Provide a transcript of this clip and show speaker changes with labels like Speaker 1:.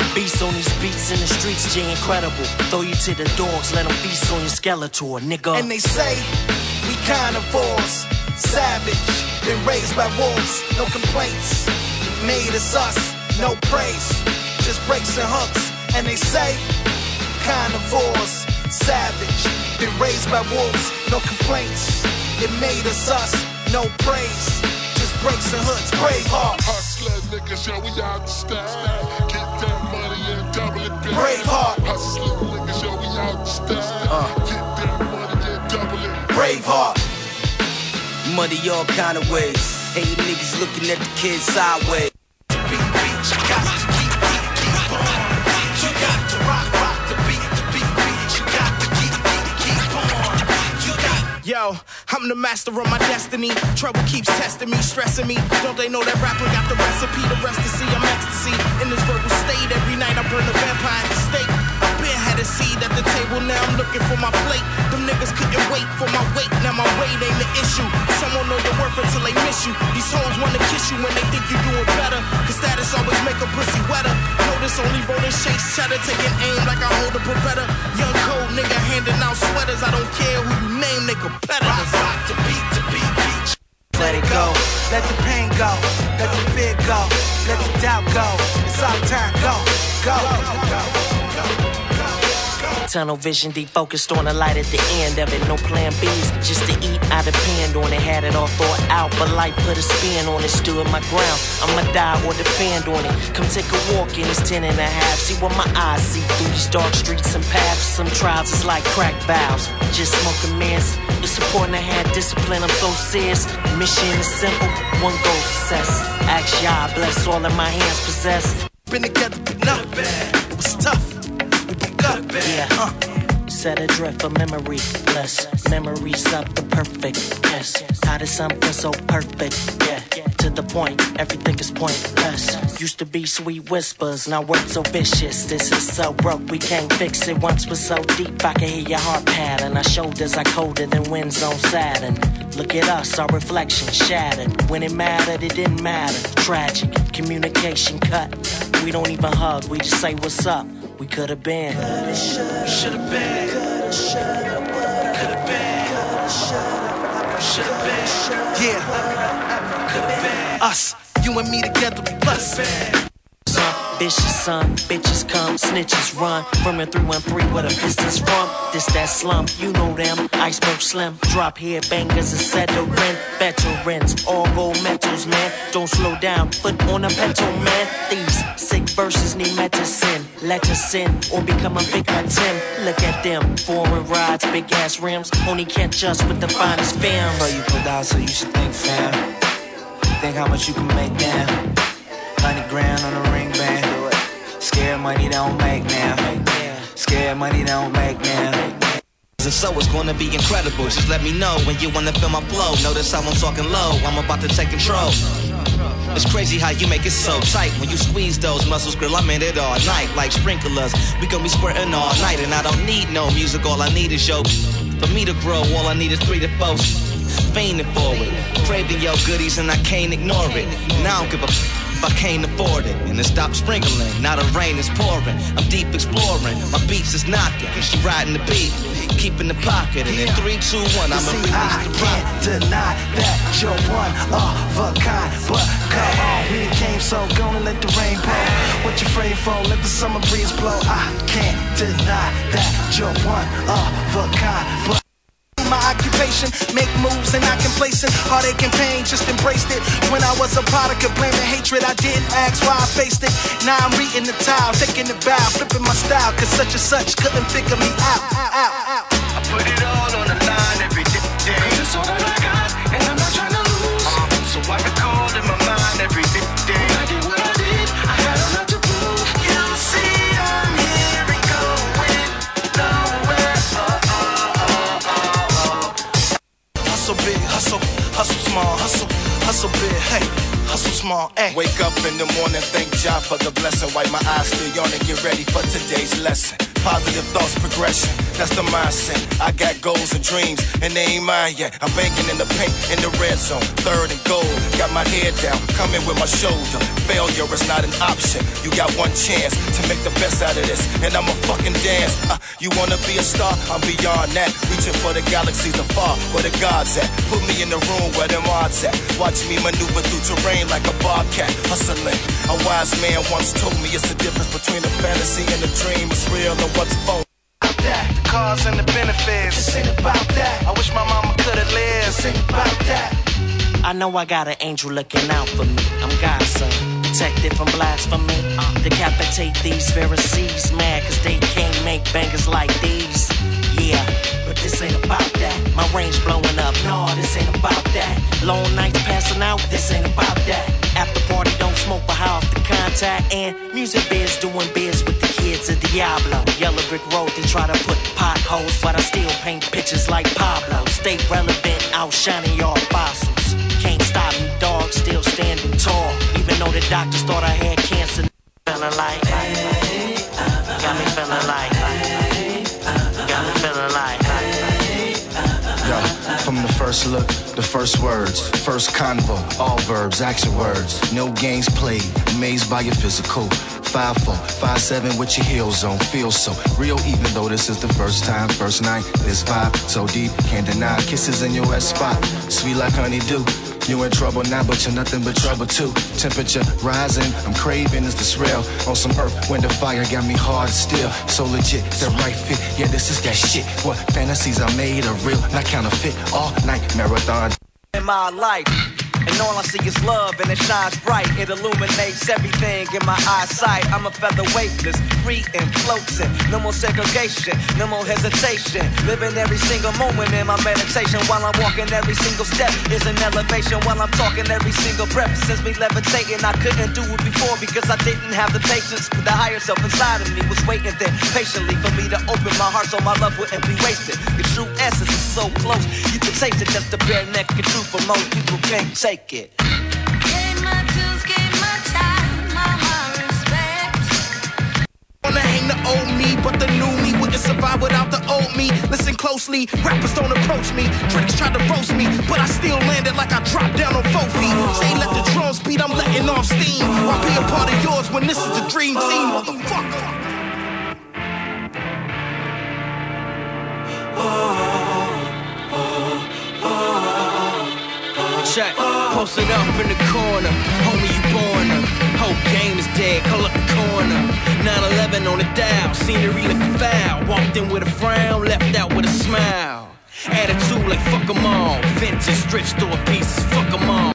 Speaker 1: Beats on these beats in the streets, J incredible. Throw you to the dogs, let them feast on your skeletor, nigga.
Speaker 2: And they say, we carnivores, savage, been raised by wolves, no complaints. Made us us, no praise, just breaks and hooks. And they say, carnivores, savage, been raised by wolves, no complaints. It made us, no praise, just breaks and hooks, Braveheart.
Speaker 3: Hustler niggas, yo, we out the style. Get that money and double it, bitch.
Speaker 2: Braveheart.
Speaker 3: Hustler niggas, yo, we out the style. Get that money and double it.
Speaker 2: Braveheart.
Speaker 4: Money all kind of ways. Hey, you niggas looking at the kids sideways.
Speaker 2: Yo, I'm the master of my destiny. Trouble keeps testing me, stressing me. Don't they know that rapper got the recipe? The rest to see, I'm ecstasy. In this verbal state, every night I burn a vampire at the stake. I've been had a seat at the table, now I'm looking for my plate. Them niggas couldn't wait for my weight, now my weight ain't the issue. Someone know your worth until they miss you. These hoes wanna kiss you when they think you doing better. Cause status always make a pussy wetter. Notice only rolling shakes, cheddar, taking aim like I hold a Beretta. Young cold nigga handing out sweaters, I don't care who you name, they competitors. Rock to beat, beat. Let it go, let the pain go, let the fear go, let the doubt go. It's our time, go.
Speaker 1: Tunnel vision, defocused on the light at the end of it. No plan B's, just to eat, I depend on it. Had it all thought out, but life put a spin on it. Stood my ground, I'ma die or defend on it. Come take a walk in this 10 and a half. See what my eyes see through these dark streets and paths. Some trials is like crack valves, just smoking mirrors. It's important to have discipline, I'm so serious. Mission is simple, one goal success. Ask Yah, bless all of my hands possess.
Speaker 2: Been together, but not bad. It was tough.
Speaker 1: Yeah, set adrift for memory, bless memories of the perfect, yes. How did something so perfect, yeah, to the point, everything is pointless. Used to be sweet whispers, now words so vicious. This is so broke, we can't fix it. Once was so deep, I can hear your heart pattern. Our shoulders are colder than winds on Saturn. Look at us, our reflection shattered. When it mattered, it didn't matter. Tragic, communication cut. We don't even hug, we just say what's up. We could've been, should've been, could've been, should've been, yeah, could've been. Us, you and me together, we plus. Vicious son, bitches come, snitches run. From the 313 where the pistons from. This that slump, you know them. Iceberg slim, drop here, bangers and settling. Veterans, all gold metals, man. Don't slow down, foot on the pedal, man. These sick verses need medicine. Let us in, or become a big Tim. Look at them, foreign rides, big ass rims. Only catch us with the finest films.
Speaker 4: So you put out, so you should think, fam. Think how much you can make now. 100 grand on a ring band. Scared money don't make now. Scared money don't make now. And so it's gonna be incredible. Just let me know when you wanna feel my flow. Notice how I'm talking low. I'm about to take control. It's crazy how you make it so tight. When you squeeze those muscles, girl, I'm in it all night. Like sprinklers, we gon' be squirting all night. And I don't need no music, all I need is your. For me to grow, all I need is 3 to 4. Fiending forward, craving your goodies and I can't ignore it. And I don't give a if I can't afford it. And it stopped sprinkling, now the rain is pouring. I'm deep exploring, my beats is knocking. And she riding the beat, keep in the pocket. And in 3, 2, 1, I'ma release the rock.
Speaker 2: I can't deny that you're one of a kind. But come on, we came, so gonna let the rain pour. What you afraid for? Let the summer breeze blow. I can't deny that you're one of a kind. But my occupation, make moves and not complacent. Heartache and pain, just embraced it. When I was a product of blame and hatred, I didn't ask why I faced it. Now I'm reading the towel, taking the bow, flipping my style, cause such and such couldn't figure me out.
Speaker 5: I put it all on the line every day. Cause it's all that I got, and I'm not trying to lose. So I record in my mind every day. When I did what I did, I had a lot to prove. You see, I'm here and going nowhere.
Speaker 2: Hustle big, hustle small, hustle big, hey, hustle small, hey.
Speaker 6: Wake up in the morning, thank Jah for the blessing. Wipe my eyes, still yawn and get ready for today's lesson. Positive thoughts, progression, that's the mindset. I got goals and dreams, and they ain't mine yet. I'm banking in the paint, in the red zone, third and goal. Got my head down, coming with my shoulder. Failure is not an option. You got one chance to make the best out of this, and I'ma fucking dance. You wanna be a star? I'm beyond that. Reaching for the galaxies afar, where the gods at. Put me in the room where them odds at. Watch me maneuver through terrain like a bobcat, hustling. A wise man once told me it's the difference between a fantasy and a dream. It's real and what's phony.
Speaker 5: The cars and the benefits. This ain't about that. I wish my mama could've lived. This ain't about that.
Speaker 1: I know I got an angel looking out for me. I'm God's son, protected from blasphemy. Decapitate these Pharisees, mad cause they can't make bangers like these. Yeah, but this ain't about that. My range blowing up, no, this ain't about that. Long nights passing out, this ain't about that. After party, don't smoke, but high off the contact. And music biz doing biz with the kids of Diablo. Yellow brick road, they try to put potholes, but I still paint pictures like Pablo. Stay relevant, outshining your fossils. Can't stop me, dog, still standing tall. Even though the doctors thought I had cancer, feeling like, got me feeling like, got me feeling like.
Speaker 6: Yo, from the first look, the first words, first convo, all verbs, action words, no games played, amazed by your physical. 5'4", 5'7" with your heels on, feel so real even though this is the first time, first night. This vibe so deep, can't deny. Kisses in your wet spot, sweet like honeydew. You in trouble now, but you're nothing but trouble too. Temperature rising, I'm craving, is this real? On some earth, wind and fire got me hard still. So legit, the right fit, yeah, this is that shit. What fantasies I made are real, not counterfeit. All night marathon.
Speaker 5: In my life, and all I see is love, and it shines bright. It illuminates everything in my eyesight. I'm a feather weightless, free and floating. No more segregation, no more hesitation. Living every single moment in my meditation. While I'm walking, every single step is an elevation. While I'm talking, every single breath since me levitating. I couldn't do it before because I didn't have the patience. The higher self inside of me was waiting there patiently for me to open my heart so my love wouldn't be wasted. The true essence is so close, you can taste it. Just the bare naked truth, but most people can't take it.
Speaker 7: Gave my dues, gave my time, all my respect.
Speaker 2: Wanna hang the old me, but the new me wouldn't survive without the old me. Listen closely, rappers don't approach me. Critics tried to roast me, but I still landed like I dropped down on 4 feet. Say let the drums beat, I'm letting off steam. Why be a part of yours when this is the dream team, motherfucker?
Speaker 8: Check, posted up in the corner, homie, you born up. Whole game is dead, call up the corner. 9/11 on the dial, scenery looking foul. Walked in with a frown, left out with a smile. Attitude like fuck 'em all, vintage thrift store pieces, fuck 'em all.